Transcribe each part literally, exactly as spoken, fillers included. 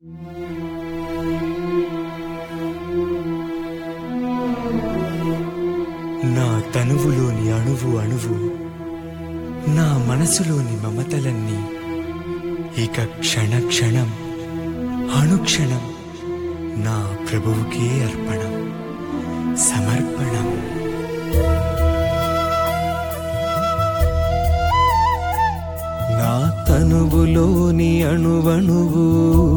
నా తనువులోని అణువు అణువు, నా మనసులోని మమతలన్నీ ఇక క్షణ క్షణం అనుక్షణం నా ప్రభువుకే అర్పణం సమర్పణం. నా తనువులోని అణువణువు,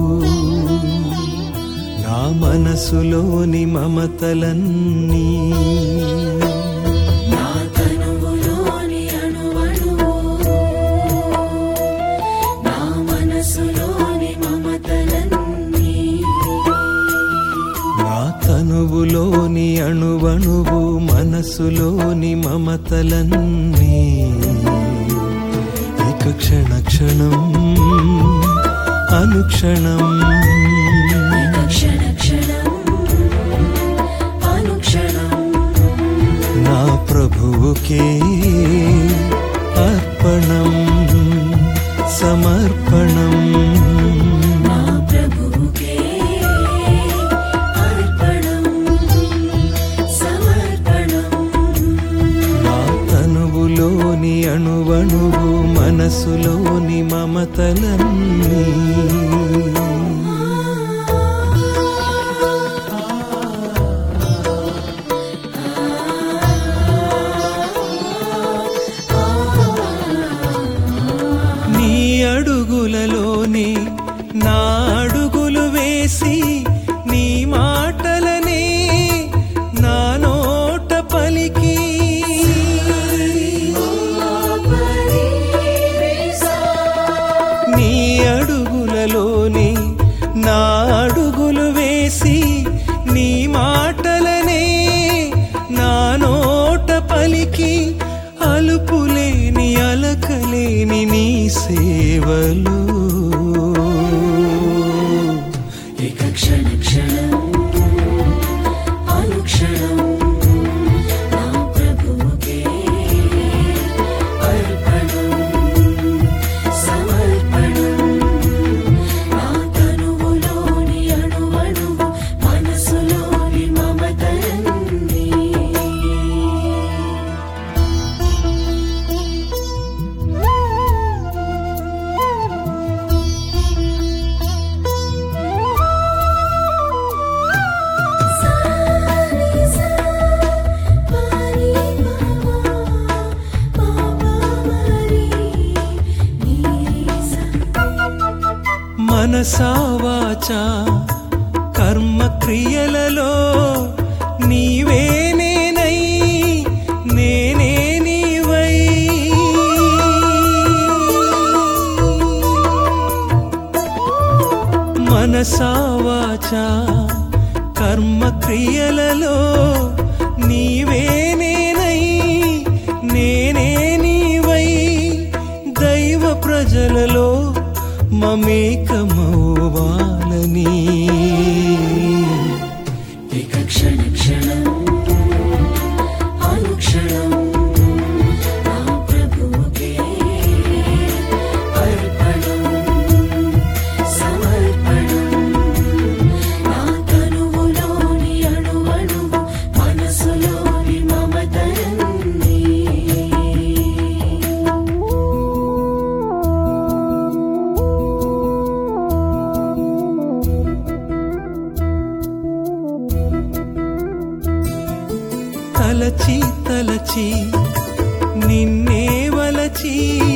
నా మనసులోని మమతలన్నీ తనువులోని అణువణువు, మనసులోని మమతలన్నీ ఇక క్షణ క్షణం అనుక్షణం నా ప్రభువుకే అర్పణం సమర్పణం. తనువులోని అణువణువు, మనసులోని మమతలన్నీ నీ అడుగులలోనే నా అడుగులు వేసి, నీ మాటలనే నా నోట పలికి, నీ అడుగులలోని నా అడుగులు వేసి, నీ మాటలనే నా నోట పలికి, అలుపులేని అలకలేని నీ సేవలు ఇక క్షణ క్షణం అనుక్షణం నా ప్రభువుకే అర్పణం సమర్పణం. నా తనువులోని అణువణువు, మనసులోని మమతలన్నీ మనసా వాచా కర్మ క్రియలలో నీవే నేనై, నేనే నీవై, మనసా వాచా కర్మ క్రియలలో నీవే నేనై, నేనే నీవై, దైవ ప్రజలలో మమేకమవ్వాలని ఇక క్షణ క్షణం అనుక్షణం నా ప్రభువుకే అర్పణం సమర్పణం. నా తనువులోని అణువణువు, మనసులోని మమతలన్నీ తలచి తలచి నిన్నే వలచి,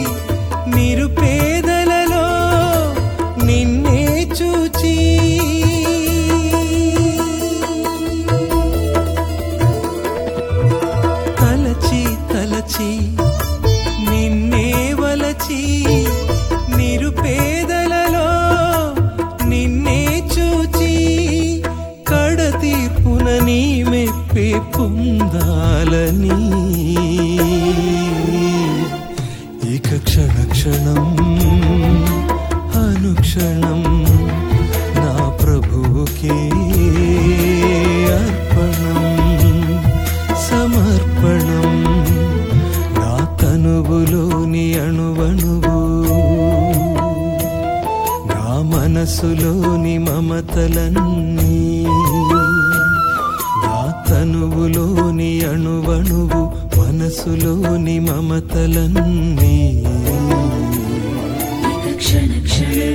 నిరుపేదలలో నిన్నే చూచి, తలచి తలచి నిన్నే వలచి, నిరుపేదలలో నిన్నే చూచి, కడతీర్పున నీ మెప్పే పొందాలని ఇక క్షణ క్షణం అనుక్షణం నా మనసులోని మమతలన్నీ నా తనువులోని అణువణువు మనసులోని మమతలన్నీ ఇక క్షణ క్షణ